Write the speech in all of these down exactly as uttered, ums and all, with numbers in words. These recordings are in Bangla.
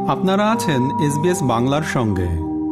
আপনারা আছেন এসবিএস বাংলার সঙ্গে।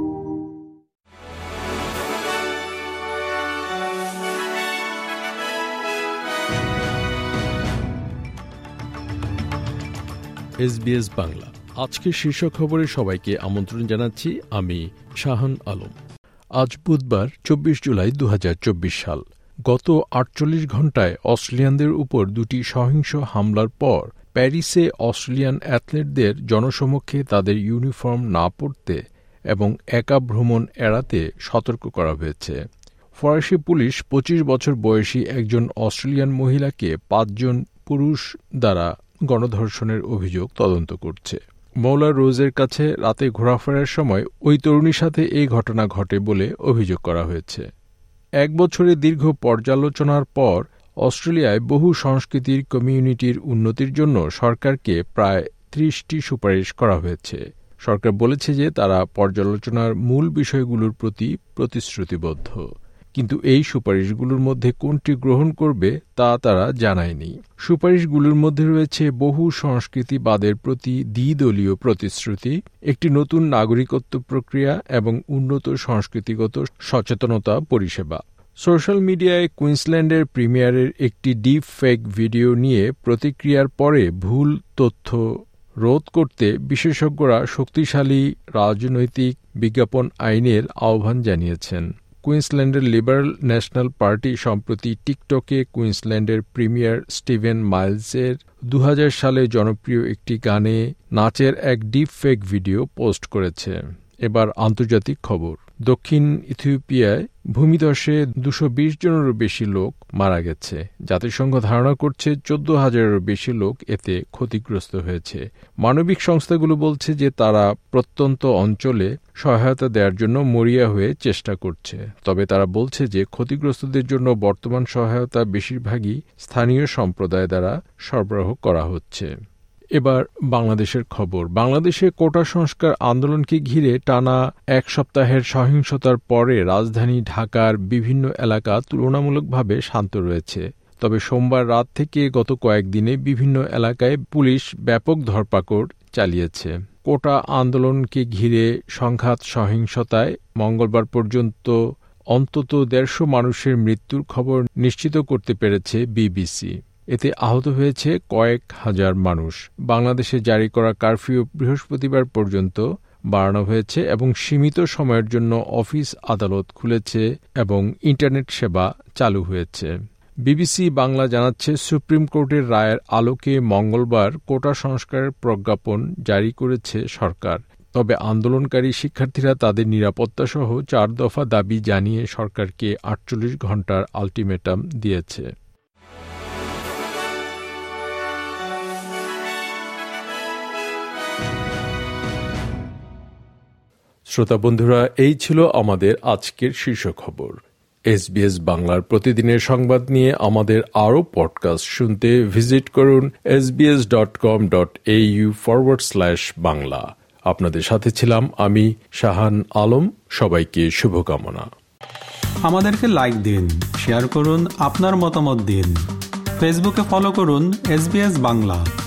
এসবিএস বাংলা আজকের শীর্ষ খবরে সবাইকে আমন্ত্রণ জানাচ্ছি। আমি শাহান আলম। আজ বুধবার চব্বিশ জুলাই দু হাজার চব্বিশ সাল। গত আটচল্লিশ ঘণ্টায় অস্ট্রেলিয়ানদের উপর দুটি সহিংস হামলার পর প্যারিসে অস্ট্রেলিয়ান অ্যাথলেটদের জনসমক্ষে তাদের ইউনিফর্ম না পরতে এবং একা ভ্রমণ এড়াতে সতর্ক করা হয়েছে। ফরাসি পুলিশ পঁচিশ বছর বয়সী একজন অস্ট্রেলিয়ান মহিলাকে পাঁচজন পুরুষ দ্বারা গণধর্ষণের অভিযোগ তদন্ত করছে। মৌলা রোজের কাছে রাতে ঘোরাফেরার সময় ওই তরুণীর সাথে এই ঘটনা ঘটে বলে অভিযোগ করা হয়েছে। এক বছরের দীর্ঘ পর্যালোচনার পর অস্ট্রেলিয়ায় বহু সংস্কৃতির কমিউনিটির উন্নতির জন্য সরকারকে প্রায় ত্রিশটি সুপারিশ করা হয়েছে। সরকার বলেছে যে তারা পর্যালোচনার মূল বিষয়গুলোর প্রতি প্রতিশ্রুতিবদ্ধ, কিন্তু এই সুপারিশগুলোর মধ্যে কোনটি গ্রহণ করবে তা তারা জানায়নি। সুপারিশগুলোর মধ্যে রয়েছে বহু সংস্কৃতিবাদের প্রতি দ্বিদলীয় প্রতিশ্রুতি, একটি নতুন নাগরিকত্ব প্রক্রিয়া এবং উন্নত সংস্কৃতিগত সচেতনতা পরিষেবা। সোশ্যাল মিডিয়ায় কুইন্সল্যান্ডের প্রিমিয়ারের একটি ডিপ ফেক ভিডিও নিয়ে প্রতিক্রিয়ার পরে ভুল তথ্য রোধ করতে বিশেষজ্ঞরা শক্তিশালী রাজনৈতিক বিজ্ঞাপন আইনের আহ্বান জানিয়েছেন। কুইন্সল্যান্ডের লিবারেল ন্যাশনাল পার্টি সম্প্রতি টিকটকে কুইন্সল্যান্ডের প্রিমিয়ার স্টিভেন মাইলসের দু হাজার সালে জনপ্রিয় একটি গানে নাচের এক ডিপ ফেক ভিডিও পোস্ট করেছে। এবার আন্তর্জাতিক খবর। দক্ষিণ ইথিওপিয়ায় ভূমিধসে দুশো বিশ জনেরও বেশি লোক মারা গেছে। জাতিসংঘ ধারণা করছে চোদ্দ হাজারেরও বেশি লোক এতে ক্ষতিগ্রস্ত হয়েছে। মানবিক সংস্থাগুলো বলছে যে তারা প্রত্যন্ত অঞ্চলে সহায়তা দেওয়ার জন্য মরিয়া হয়ে চেষ্টা করছে, তবে তারা বলছে যে ক্ষতিগ্রস্তদের জন্য বর্তমান সহায়তা বেশিরভাগই স্থানীয় সম্প্রদায় দ্বারা সরবরাহ করা হচ্ছে। এবার বাংলাদেশের খবর। বাংলাদেশে কোটা সংস্কার আন্দোলনকে ঘিরে টানা এক সপ্তাহের সহিংসতার পরে রাজধানী ঢাকার বিভিন্ন এলাকা তুলনামূলকভাবে শান্ত রয়েছে। তবে সোমবার রাত থেকে গত কয়েকদিনে বিভিন্ন এলাকায় পুলিশ ব্যাপক ধরপাকড় চালিয়েছে। কোটা আন্দোলনকে ঘিরে সংঘাত সহিংসতায় মঙ্গলবার পর্যন্ত অন্তত দেড়শো মানুষের মৃত্যুর খবর নিশ্চিত করতে পেরেছে বিবিসি। এতে আহত হয়েছে কয়েক হাজার মানুষ। বাংলাদেশে জারি করা কারফিউ বৃহস্পতিবার পর্যন্ত বাড়ানো হয়েছে এবং সীমিত সময়ের জন্য অফিস আদালত খুলেছে এবং ইন্টারনেট সেবা চালু হয়েছে। বিবিসি বাংলা জানাচ্ছে, সুপ্রিম কোর্টের রায়ের আলোকে মঙ্গলবার কোটা সংস্কারের প্রজ্ঞাপন জারি করেছে সরকার। তবে আন্দোলনকারী শিক্ষার্থীরা তাদের নিরাপত্তাসহ চার দফা দাবি জানিয়ে সরকারকে আটচল্লিশ ঘণ্টার আলটিমেটাম দিয়েছে। শ্রোতা বন্ধুরা, এই ছিল আমাদের আজকের শীর্ষ খবর। এসবিএস বাংলার প্রতিদিনের সংবাদ নিয়ে আমাদের আরও পডকাস্ট শুনতে ভিজিট করুন SBS dot com dot AU forward slash Bangla. আপনাদের সাথে ছিলাম আমি শাহান আলম। সবাইকে শুভকামনা। আমাদেরকে লাইক দিন, শেয়ার করুন, আপনার মতামত দিন। ফেসবুকে ফলো করুন এসবিএস বাংলা।